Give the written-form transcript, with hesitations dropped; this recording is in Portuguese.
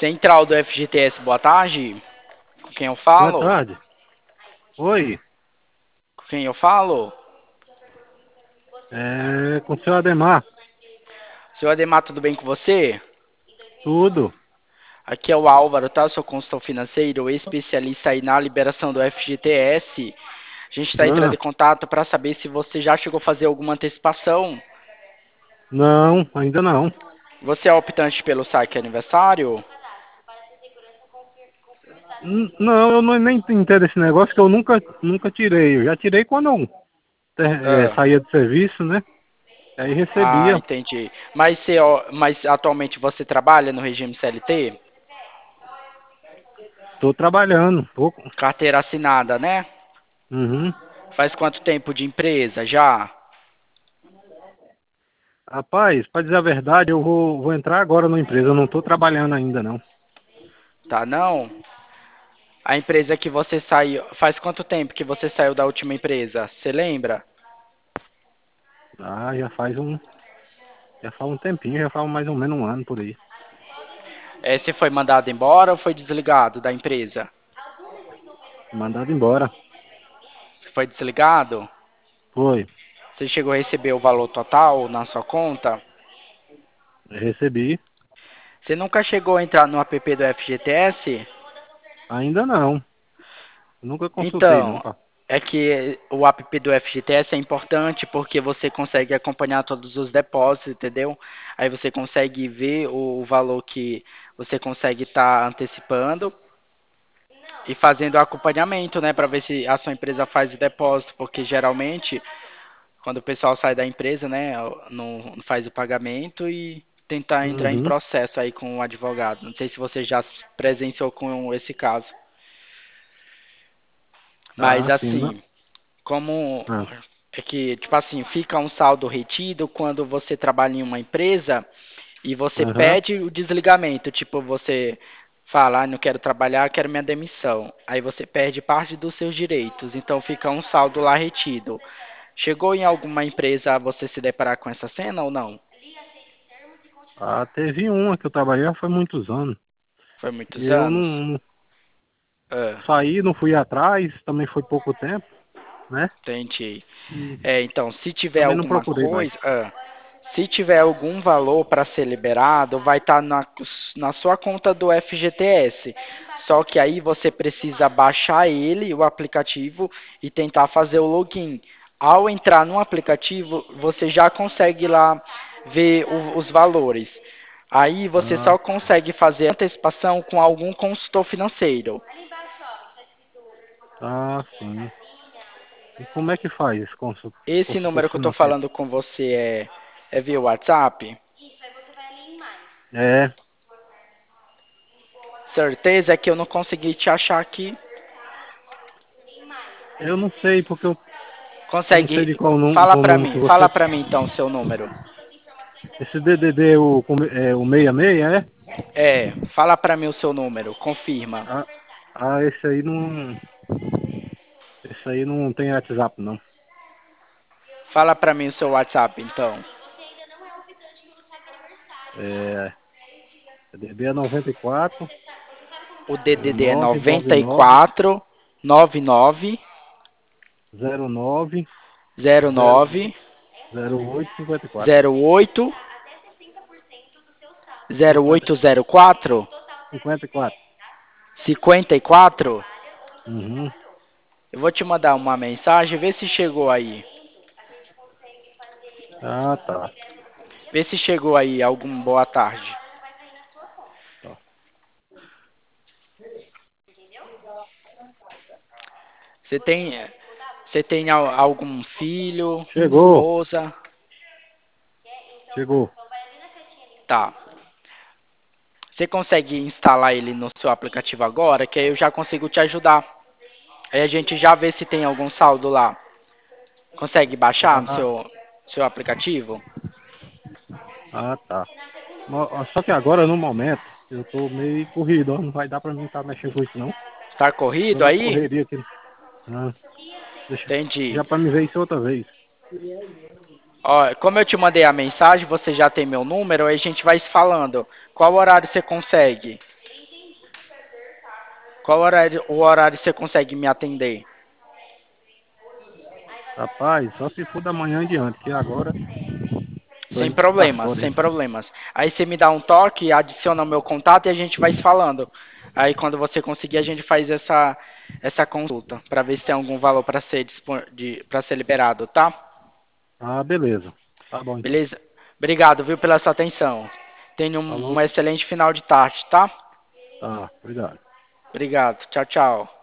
Central do FGTS, boa tarde. Com quem eu Boa falo? tarde. Oi, Com quem eu falo? com o seu Ademar. Seu Ademar, tudo bem com você? Tudo? Aqui é o Álvaro, tá? Eu sou consultor financeiro, especialista aí na liberação do FGTS. A gente está entrando Ah, em contato para saber se você já chegou a fazer alguma antecipação. não, ainda não. Você é optante pelo saque aniversário? Não, eu nem entendo esse negócio que eu nunca tirei. Eu já tirei quando eu Ah, saía do serviço, né? Aí recebia. entendi. Mas atualmente você trabalha no regime CLT? Tô trabalhando um pouco. Carteira assinada, né? Uhum. Faz quanto tempo de empresa já? Rapaz, pra dizer a verdade, eu vou entrar agora na empresa. Eu não tô trabalhando ainda, não. Tá não? A empresa que você saiu. Faz quanto tempo que você saiu da última empresa? Você lembra? Ah, já faz um tempinho, já faz mais ou menos um ano por aí. Você foi mandado embora ou foi desligado da empresa? Mandado embora. Você foi desligado? Foi. Você chegou a receber o valor total na sua conta? Recebi. Você nunca chegou a entrar no app do FGTS? Ainda não. Nunca consultei, não, Então, cara. é que o app do FGTS é importante porque você consegue acompanhar todos os depósitos, entendeu? Aí você consegue ver o valor que você consegue estar antecipando e fazendo o acompanhamento, né, para ver se a sua empresa faz o depósito, porque geralmente quando o pessoal sai da empresa, né, não faz o pagamento e tentar entrar em Uhum. processo aí com o advogado. Não sei se você já presenciou com esse caso. Mas Ah, sim. Não. assim, como Ah, é que, tipo assim, fica um saldo retido quando você trabalha em uma empresa e você aham. pede o desligamento, tipo, você fala, ah, não quero trabalhar, quero minha demissão. Aí você perde parte dos seus direitos, então fica um saldo lá retido. Chegou em alguma empresa a você se deparar com essa cena ou não? Ah, teve uma que eu trabalhei já foi muitos anos. Foi E muitos eu anos? não Ah, saí, não fui atrás, também foi pouco tempo, né? entendi. E Então, se tiver também não alguma procurei mais. coisa, se tiver algum valor para ser liberado, vai estar na sua conta do FGTS. Só que aí você precisa baixar ele, o aplicativo, e tentar fazer o login. Ao entrar no aplicativo, você já consegue lá ver os valores. Aí você Ah, só consegue fazer antecipação com algum consultor financeiro. sim. E como é que faz esse Esse consultor número que eu estou financeiro? falando com você é via WhatsApp? É, Certeza que eu não consegui te achar aqui. eu não sei, porque eu não sei Consegue? de qual número que Fala você. pra mim então o seu número. Esse DDD, o 66, é? Fala pra mim o seu número, confirma. Ah, esse aí não tem WhatsApp, não. Fala pra mim o seu WhatsApp então. É, DDD é 94, O DDD é 999, 94 99 zero nove 09 0854. 08 50, 0804 54. 54. Uhum. Eu vou te mandar uma mensagem, vê se chegou aí. Ah, tá. Vê se chegou aí algum boa tarde. Tá. Você tem, você tem algum filho, Chegou, esposa? chegou. Tá. Você consegue instalar ele no seu aplicativo agora, que aí eu já consigo te ajudar. Aí a gente já vê se tem algum saldo lá. Consegue baixar no Ah, seu aplicativo? tá. Só que agora, no momento, eu tô meio corrido, ó, não vai dar pra mim estar mexendo com isso, não. Tá Tô corrido na aí? correria aqui. Ah, deixa, Entendi. já pra me ver isso outra vez. Ó, como eu te mandei a mensagem, você já tem meu número, aí a gente vai se falando. Qual horário você consegue? Qual o horário você consegue me atender? Rapaz, só se for da manhã em diante, que agora tô Sem indo pra problemas, fora, sem hein? problemas. Aí você me dá um toque, adiciona o meu contato e a gente vai se falando. Aí quando você conseguir, a gente faz essa consulta para ver se tem algum valor para ser liberado, tá? Ah, beleza. Tá bom então. Beleza? Obrigado, viu, pela sua atenção. Tenha um Falou. excelente final de tarde, tá? Tá, obrigado. Obrigado. Tchau, tchau.